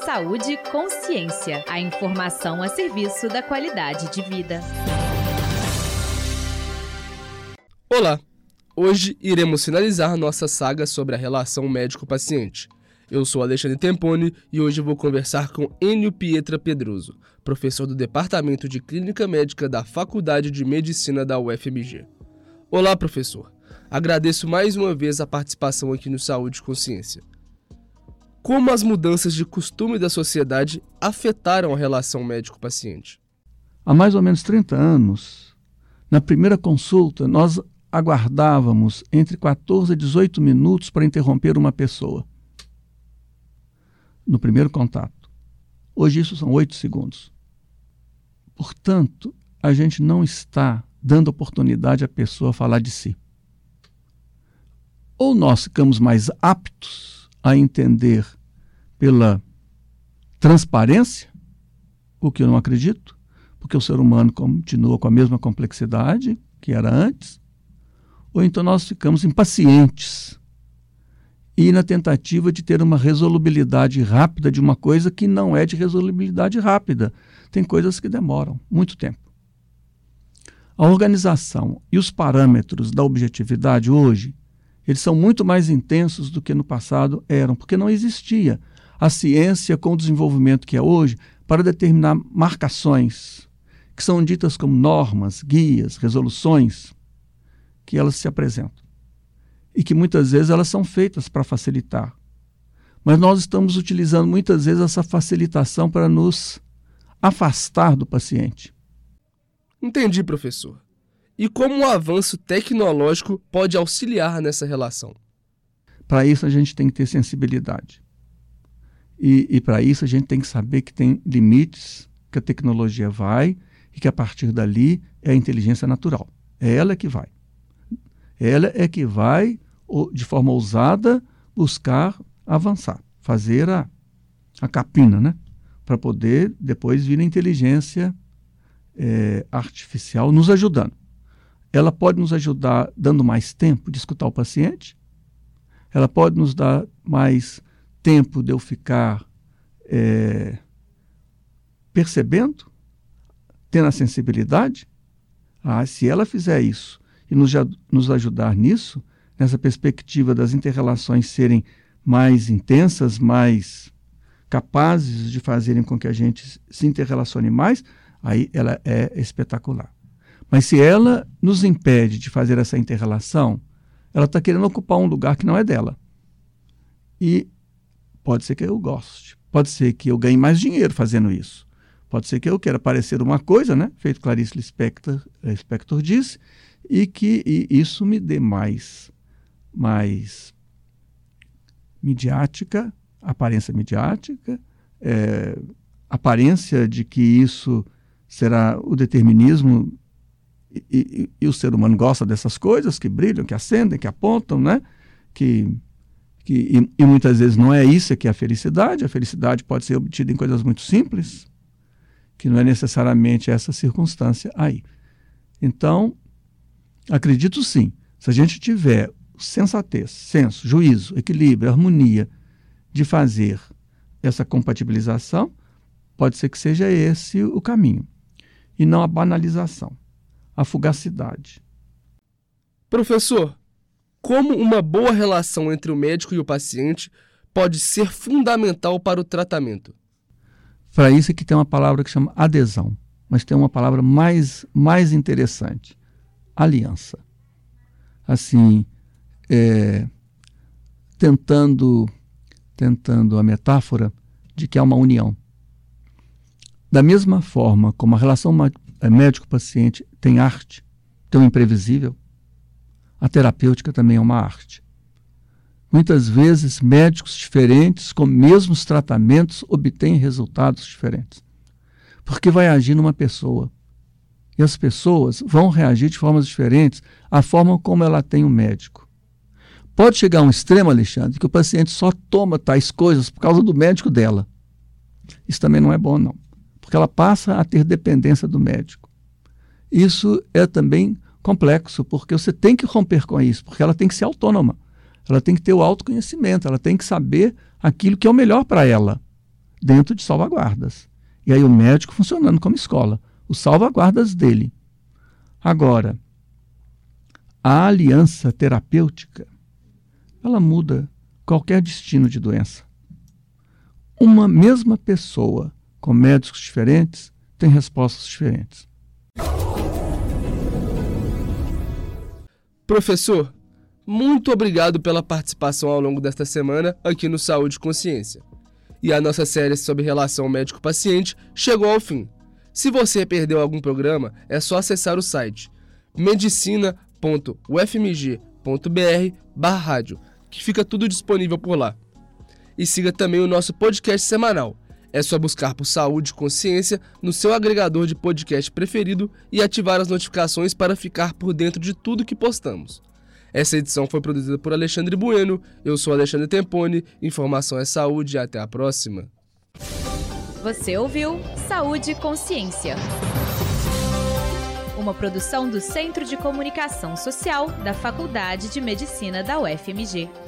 Saúde e consciência. A informação a serviço da qualidade de vida. Olá! Hoje iremos finalizar nossa saga sobre a relação médico-paciente. Eu sou Alexandre Temponi e hoje vou conversar com Enio Pietra Pedroso, professor do Departamento de Clínica Médica da Faculdade de Medicina da UFMG. Olá, professor! Agradeço mais uma vez a participação aqui no Saúde e Consciência. Como as mudanças de costume da sociedade afetaram a relação médico-paciente? Há mais ou menos 30 anos, na primeira consulta, nós aguardávamos entre 14 e 18 minutos para interromper uma pessoa. No primeiro contato. Hoje isso são 8 segundos. Portanto, a gente não está dando oportunidade à pessoa falar de si. Ou nós ficamos mais aptos a entender pela transparência, o que eu não acredito, porque o ser humano continua com a mesma complexidade que era antes, ou então nós ficamos impacientes e na tentativa de ter uma resolubilidade rápida de uma coisa que não é de resolubilidade rápida. Tem coisas que demoram muito tempo. A organização e os parâmetros da objetividade hoje, eles são muito mais intensos do que no passado eram, porque não existia a ciência com o desenvolvimento que é hoje para determinar marcações, que são ditas como normas, guias, resoluções, que elas se apresentam. E que muitas vezes elas são feitas para facilitar. Mas nós estamos utilizando muitas vezes essa facilitação para nos afastar do paciente. Entendi, professor. E como o avanço tecnológico pode auxiliar nessa relação? Para isso a gente tem que ter sensibilidade. E para isso a gente tem que saber que tem limites, que a tecnologia vai e que a partir dali é a inteligência natural. É ela que vai. Ela é que vai, de forma ousada, buscar avançar, fazer a capina, né? Para poder depois vir a inteligência artificial nos ajudando. Ela pode nos ajudar dando mais tempo de escutar o paciente, ela pode nos dar mais tempo de eu ficar percebendo, tendo a sensibilidade. Se ela fizer isso e nos ajudar nisso, nessa perspectiva das inter-relações serem mais intensas, mais capazes de fazerem com que a gente se interrelacione mais, aí ela é espetacular. Mas se ela nos impede de fazer essa inter-relação, ela está querendo ocupar um lugar que não é dela. E pode ser que eu goste, pode ser que eu ganhe mais dinheiro fazendo isso, pode ser que eu queira parecer uma coisa, né? Feito Clarice Lispector disse, e que isso me dê mais midiática, aparência midiática, aparência de que isso será o determinismo. E o ser humano gosta dessas coisas que brilham, que acendem, que apontam, né? E muitas vezes não é isso que é a felicidade. A felicidade pode ser obtida em coisas muito simples, que não é necessariamente essa circunstância aí. Então, acredito sim, se a gente tiver sensatez, senso, juízo, equilíbrio, harmonia de fazer essa compatibilização, pode ser que seja esse o caminho, e não a banalização. A fugacidade. Professor, como uma boa relação entre o médico e o paciente pode ser fundamental para o tratamento? Para isso aqui tem uma palavra que chama adesão, mas tem uma palavra mais interessante, aliança. Assim, tentando a metáfora de que há uma união. Da mesma forma como a relação médico-paciente tem arte, tem o imprevisível, a terapêutica também é uma arte. Muitas vezes, médicos diferentes, com mesmos tratamentos, obtêm resultados diferentes. Porque vai agir numa pessoa. E as pessoas vão reagir de formas diferentes à forma como ela tem o médico. Pode chegar a um extremo, Alexandre, que o paciente só toma tais coisas por causa do médico dela. Isso também não é bom, não. Porque ela passa a ter dependência do médico. Isso é também complexo, porque você tem que romper com isso, porque ela tem que ser autônoma. Ela tem que ter o autoconhecimento, ela tem que saber aquilo que é o melhor para ela, dentro de salvaguardas. E aí o médico funcionando como escola, os salvaguardas dele. Agora, a aliança terapêutica, ela muda qualquer destino de doença. Uma mesma pessoa com médicos diferentes tem respostas diferentes. Professor, muito obrigado pela participação ao longo desta semana aqui no Saúde e Consciência. E a nossa série sobre relação médico-paciente chegou ao fim. Se você perdeu algum programa, é só acessar o site medicina.ufmg.br/rádio, que fica tudo disponível por lá. E siga também o nosso podcast semanal. É só buscar por Saúde e Consciência no seu agregador de podcast preferido e ativar as notificações para ficar por dentro de tudo que postamos. Essa edição foi produzida por Alexandre Bueno, eu sou Alexandre Temponi, informação é saúde e até a próxima. Você ouviu Saúde e Consciência. Uma produção do Centro de Comunicação Social da Faculdade de Medicina da UFMG.